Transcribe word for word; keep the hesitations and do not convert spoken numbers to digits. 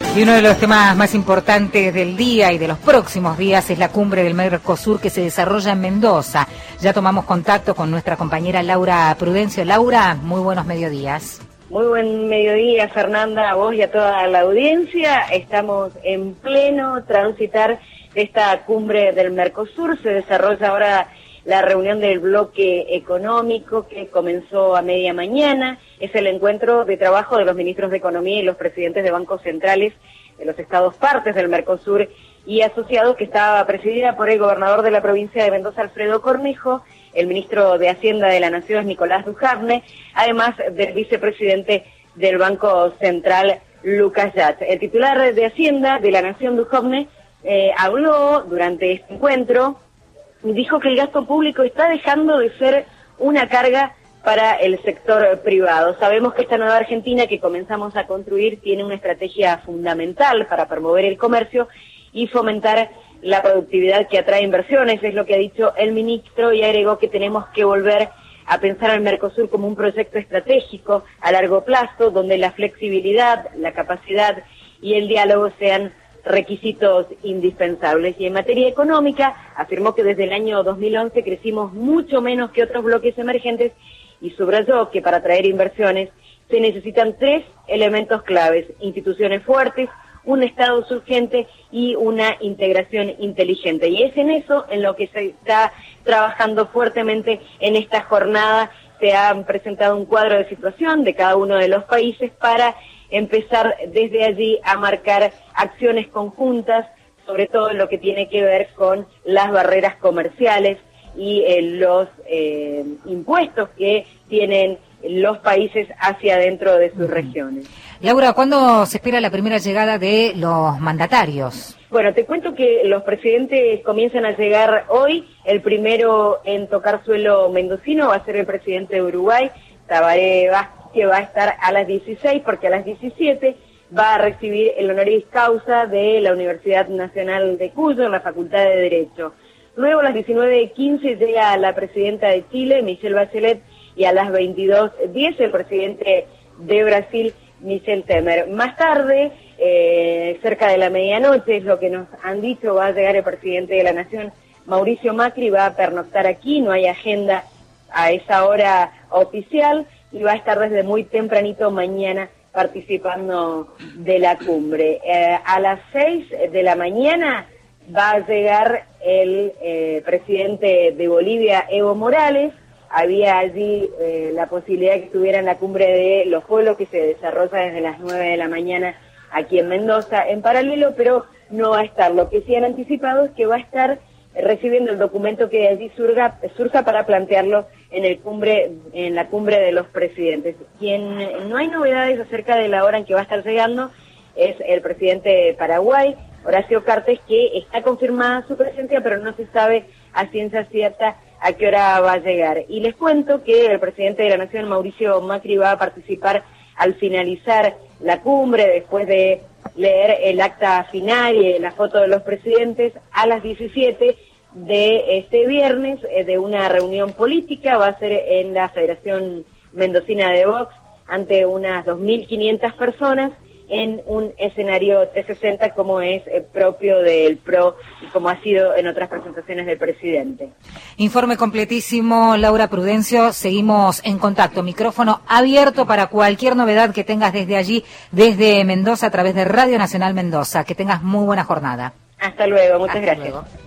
Y uno de los temas más importantes del día y de los próximos días es la cumbre del Mercosur que se desarrolla en Mendoza. Ya tomamos contacto con nuestra compañera Laura Prudencio. Laura, muy buenos mediodías. Muy buen mediodía, Fernanda, a vos y a toda la audiencia. Estamos en pleno transitar esta cumbre del Mercosur. Se desarrolla ahora la reunión del bloque económico que comenzó a media mañana. Es el encuentro de trabajo de los ministros de Economía y los presidentes de bancos centrales de los estados partes del Mercosur y asociados, que estaba presidida por el gobernador de la provincia de Mendoza, Alfredo Cornejo, el ministro de Hacienda de la Nación, Nicolás Duhavne, además del vicepresidente del Banco Central, Lucas Yats. El titular de Hacienda de la Nación, Duhavne, eh, habló durante este encuentro, dijo que el gasto público está dejando de ser una carga para el sector privado. Sabemos que esta nueva Argentina que comenzamos a construir tiene una estrategia fundamental para promover el comercio y fomentar la productividad que atrae inversiones, es lo que ha dicho el ministro, y agregó que tenemos que volver a pensar al Mercosur como un proyecto estratégico a largo plazo, donde la flexibilidad, la capacidad y el diálogo sean requisitos indispensables. Y en materia económica, afirmó que desde el año dos mil once crecimos mucho menos que otros bloques emergentes y subrayó que para atraer inversiones se necesitan tres elementos claves: instituciones fuertes, un Estado surgente y una integración inteligente. Y es en eso en lo que se está trabajando fuertemente en esta jornada. Se han presentado un cuadro de situación de cada uno de los países para empezar desde allí a marcar acciones conjuntas, sobre todo en lo que tiene que ver con las barreras comerciales y eh, los eh, impuestos que tienen los países hacia adentro de sus regiones. Laura, ¿cuándo se espera la primera llegada de los mandatarios? Bueno, te cuento que los presidentes comienzan a llegar hoy. El primero en tocar suelo mendocino va a ser el presidente de Uruguay, Tabaré Vázquez, que va a estar a las dieciséis, porque a las diecisiete va a recibir el honoris causa de la Universidad Nacional de Cuyo en la Facultad de Derecho. Luego a las diecinueve quince llega la presidenta de Chile, Michelle Bachelet, y a las veintidós diez el presidente de Brasil, Michel Temer. Más tarde, eh, cerca de la medianoche, es lo que nos han dicho, va a llegar el presidente de la Nación, Mauricio Macri, va a pernoctar aquí, no hay agenda a esa hora oficial, y va a estar desde muy tempranito mañana participando de la cumbre. Eh, a las seis de la mañana va a llegar el eh, presidente de Bolivia, Evo Morales. Había allí eh, la posibilidad de que estuviera en la cumbre de los pueblos, que se desarrolla desde las nueve de la mañana aquí en Mendoza en paralelo, pero no va a estar. Lo que sí han anticipado es que va a estar recibiendo el documento que de allí surga, surja para plantearlo en el cumbre, en la cumbre de los presidentes. Quien no hay novedades acerca de la hora en que va a estar llegando es el presidente de Paraguay, Horacio Cartes, que está confirmada su presencia, pero no se sabe a ciencia cierta a qué hora va a llegar. Y les cuento que el presidente de la Nación, Mauricio Macri, va a participar al finalizar la cumbre, después de leer el acta final y la foto de los presidentes, a las diecisiete de este viernes, eh, de una reunión política. Va a ser en la Federación Mendocina de Box, ante unas dos mil quinientas personas, en un escenario trescientos sesenta como es eh, propio del P R O y como ha sido en otras presentaciones del presidente. Informe completísimo, Laura Prudencio. Seguimos en contacto. Micrófono abierto para cualquier novedad que tengas desde allí, desde Mendoza, a través de Radio Nacional Mendoza. Que tengas muy buena jornada. Hasta luego, muchas Hasta gracias. Luego.